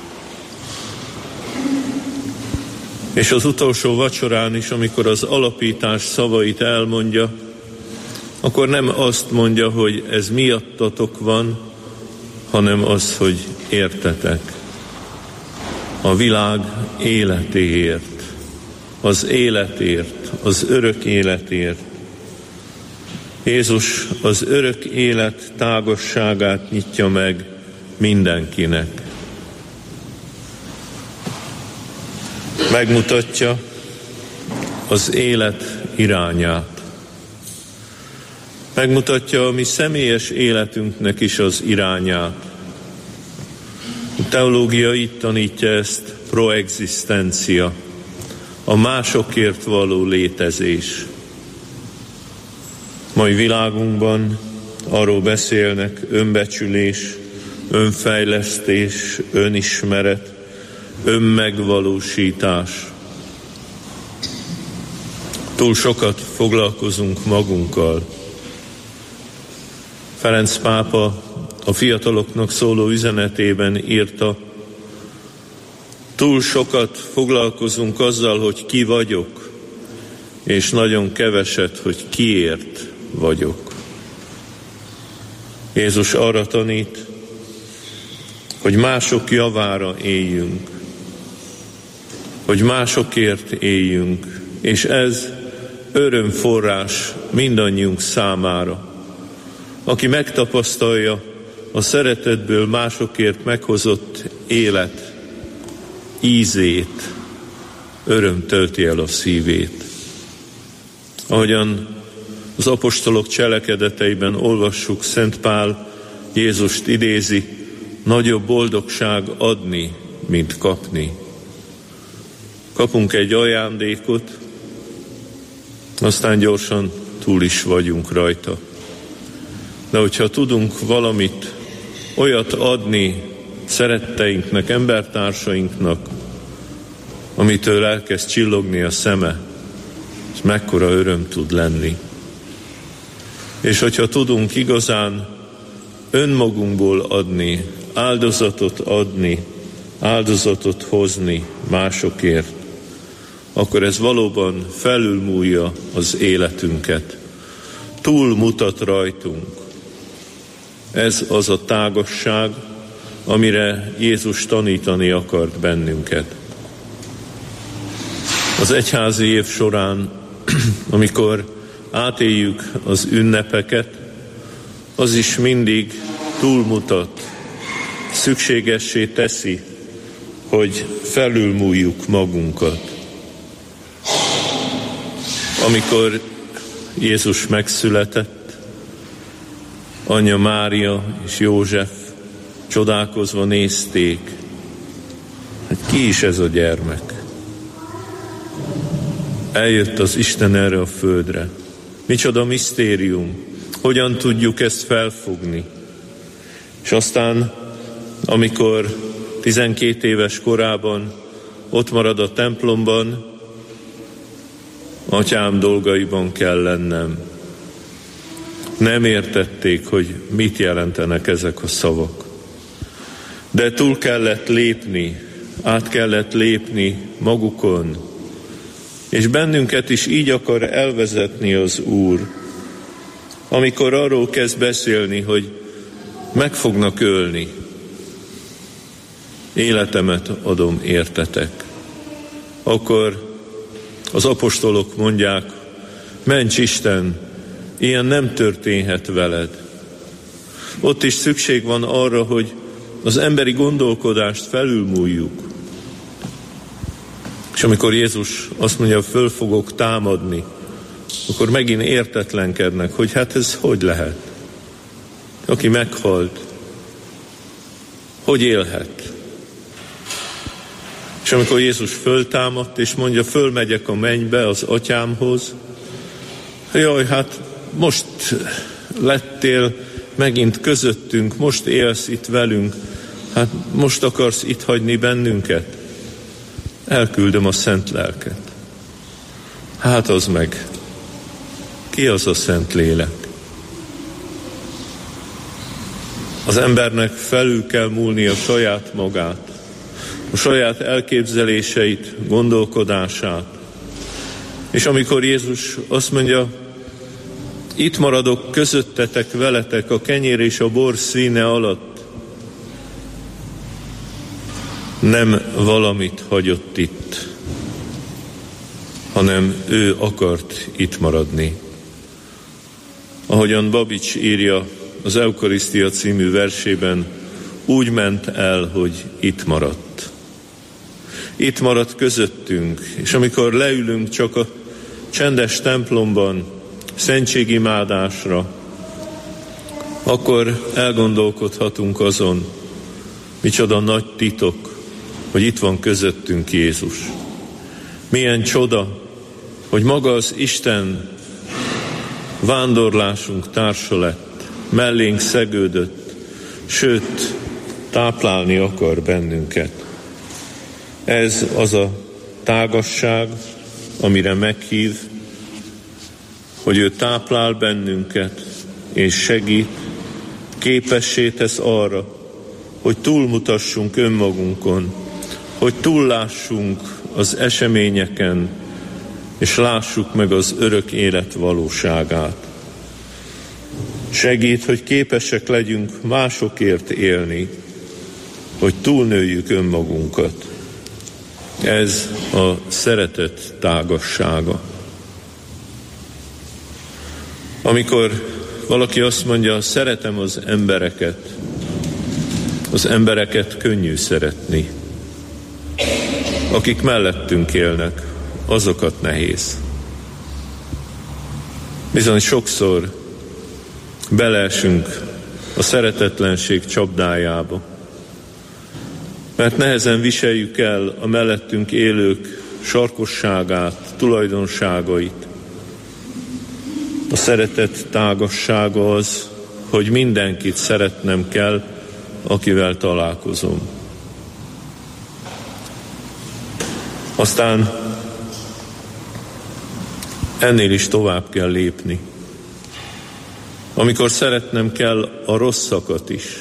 N: És az utolsó vacsorán is, amikor az alapítás szavait elmondja, akkor nem azt mondja, hogy ez miattatok van, hanem az, hogy értetek. A világ életéért, az életért, az örök életért. Jézus az örök élet tágasságát nyitja meg mindenkinek. Megmutatja az élet irányát. Megmutatja a mi személyes életünknek is az irányát. A teológia itt tanítja ezt, proexisztencia, a másokért való létezés. Mai világunkban arról beszélnek: önbecsülés, önfejlesztés, önismeret, önmegvalósítás. Túl sokat foglalkozunk magunkkal. Ferenc pápa a fiataloknak szóló üzenetében írta: túl sokat foglalkozunk azzal, hogy ki vagyok, és nagyon keveset, hogy kiért vagyok. Jézus arra tanít, hogy mások javára éljünk, hogy másokért éljünk, és ez örömforrás mindannyiunk számára. Aki megtapasztalja a szeretetből másokért meghozott élet ízét, öröm tölti el a szívét. Ahogyan az apostolok cselekedeteiben olvassuk, Szent Pál Jézust idézi: nagyobb boldogság adni, mint kapni. Kapunk egy ajándékot, aztán gyorsan túl is vagyunk rajta. De hogyha tudunk valamit, olyat adni szeretteinknek, embertársainknak, amitől elkezd csillogni a szeme, ez mekkora öröm tud lenni. És hogyha tudunk igazán önmagunkból adni, áldozatot hozni másokért, akkor ez valóban felülmúlja az életünket, túlmutat rajtunk. Ez az a tágasság, amire Jézus tanítani akart bennünket. Az egyházi év során, amikor átéljük az ünnepeket, az is mindig túlmutat, szükségessé teszi, hogy felülmúljuk magunkat. Amikor Jézus megszületett, anyja Mária és József csodálkozva nézték, hogy ki is ez a gyermek. Eljött az Isten erre a földre. Micsoda misztérium, hogyan tudjuk ezt felfogni? És aztán, amikor 12 éves korában ott marad a templomban, atyám dolgaiban kell lennem. Nem értették, hogy mit jelentenek ezek a szavak. De túl kellett lépni, át kellett lépni magukon, és bennünket is így akar elvezetni az Úr, amikor arról kezd beszélni, hogy meg fognak ölni. Életemet adom értetek. Akkor az apostolok mondják: ments Isten, ilyen nem történhet veled. Ott is szükség van arra, hogy az emberi gondolkodást felülmúljuk. És amikor Jézus azt mondja, föl fogok támadni, akkor megint értetlenkednek, hogy hát ez hogy lehet? Aki meghalt, hogy élhet? És amikor Jézus föltámadt, és mondja, fölmegyek a mennybe az atyámhoz, jaj, hát most lettél megint közöttünk, most élsz itt velünk, hát most akarsz itt hagyni bennünket? Elküldöm a Szent Lelket. Hát az meg, ki az a Szent Lélek? Az embernek felül kell múlni a saját magát, a saját elképzeléseit, gondolkodását. És amikor Jézus azt mondja, itt maradok közöttetek, veletek a kenyér és a bor színe alatt, nem valamit hagyott itt, hanem ő akart itt maradni. Ahogyan Babics írja az Eukarisztia című versében, úgy ment el, hogy itt maradt. Itt maradt közöttünk, és amikor leülünk csak a csendes templomban szentségimádásra, akkor elgondolkodhatunk azon, micsoda nagy titok, hogy itt van közöttünk Jézus. Milyen csoda, hogy maga az Isten vándorlásunk társa lett, mellénk szegődött, sőt, táplálni akar bennünket. Ez az a tágasság, amire meghív, hogy ő táplál bennünket, és segít, képessé tesz arra, hogy túlmutassunk önmagunkon, hogy túllássunk az eseményeken, és lássuk meg az örök élet valóságát. Segít, hogy képesek legyünk másokért élni, hogy túlnőjük önmagunkat. Ez a szeretet tágassága. Amikor valaki azt mondja, szeretem az embereket könnyű szeretni. Akik mellettünk élnek, azokat nehéz. Bizony sokszor beleesünk a szeretetlenség csapdájába, mert nehezen viseljük el a mellettünk élők sarkosságát, tulajdonságait. A szeretet tágassága az, hogy mindenkit szeretnem kell, akivel találkozom. Aztán ennél is tovább kell lépni. Amikor szeretnem kell a rosszakat is,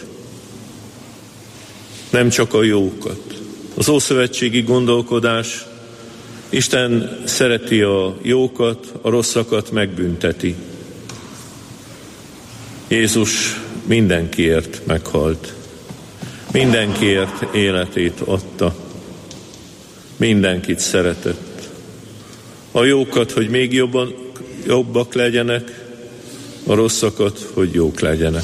N: nem csak a jókat. Az ószövetségi gondolkodás, Isten szereti a jókat, a rosszakat megbünteti. Jézus mindenkiért meghalt. Mindenkiért életét adta. Mindenkit szeretett. A jókat, hogy még jobbak legyenek, a rosszakat, hogy jók legyenek.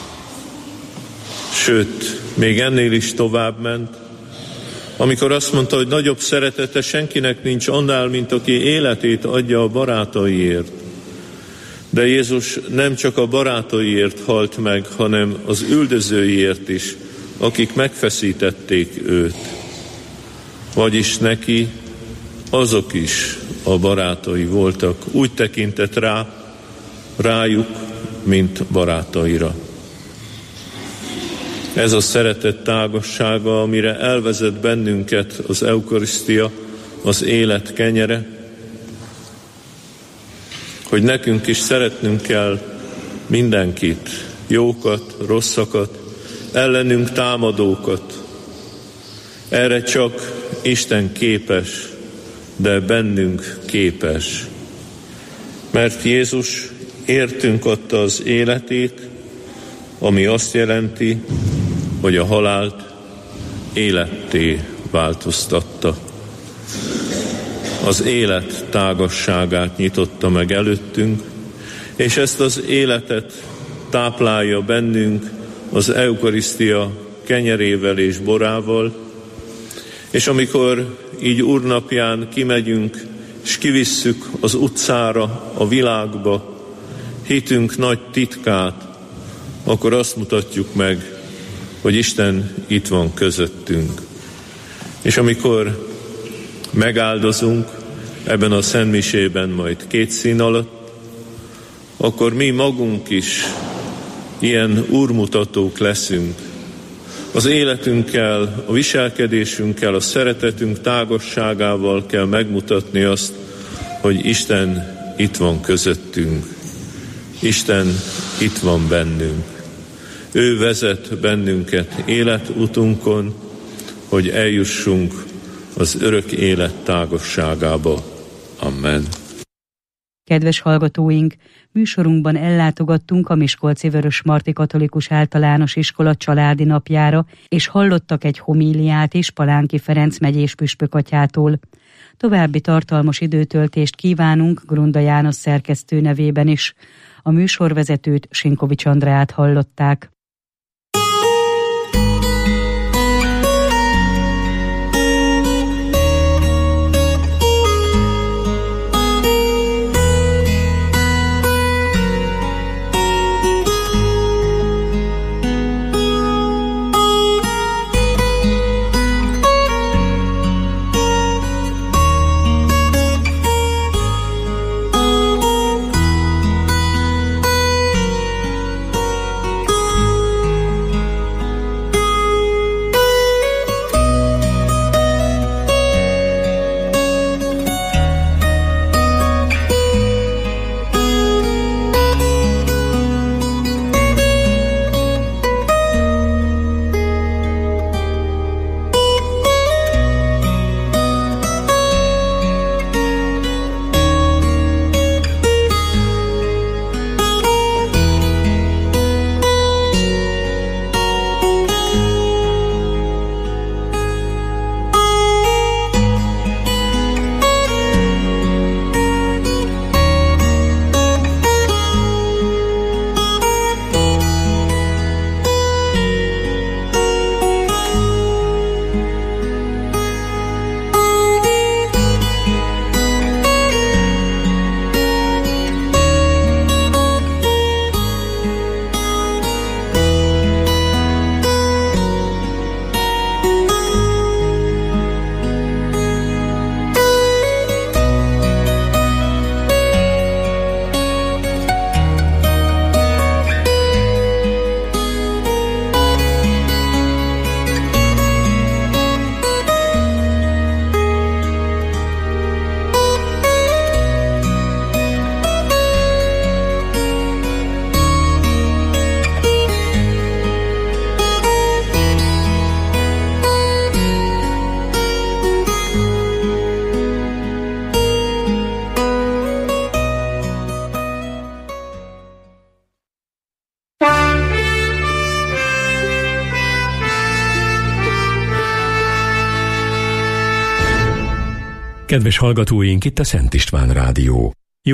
N: Sőt, még ennél is tovább ment, amikor azt mondta, hogy nagyobb szeretete senkinek nincs annál, mint aki életét adja a barátaiért. De Jézus nem csak a barátaiért halt meg, hanem az üldözőiért is, akik megfeszítették őt. Vagyis neki azok is a barátai voltak. Úgy tekintett rájuk, mint barátaira. Ez a szeretet tágassága, amire elvezet bennünket az eukarisztia, az élet kenyere, hogy nekünk is szeretnünk kell mindenkit, jókat, rosszakat, ellenünk támadókat. Erre csak Isten képes, de bennünk képes. Mert Jézus értünk adta az életét, ami azt jelenti, hogy a halált életté változtatta. Az élet tágasságát nyitotta meg előttünk, és ezt az életet táplálja bennünk az eukarisztia kenyerével és borával, és amikor így úrnapján kimegyünk, és kivisszük az utcára, a világba hitünk nagy titkát, akkor azt mutatjuk meg, hogy Isten itt van közöttünk. És amikor megáldozunk ebben a szentmisében majd két szín alatt, akkor mi magunk is ilyen úrmutatók leszünk. Az életünkkel, a viselkedésünkkel, a szeretetünk tágasságával kell megmutatni azt, hogy Isten itt van közöttünk. Isten itt van bennünk. Ő vezet bennünket életutunkon, hogy eljussunk az örök élet tágasságába. Amen.
J: Kedves hallgatóink, műsorunkban ellátogattunk a Miskolci Vörösmarty Katolikus Általános Iskola családi napjára, és hallottak egy homíliát is Palánki Ferenc megyés püspökatyától. További tartalmas időtöltést kívánunk Grunda János szerkesztő nevében is. A műsorvezetőt, Sinkovics Andreát hallották.
A: Kedves hallgatóink, itt a Szent István Rádió.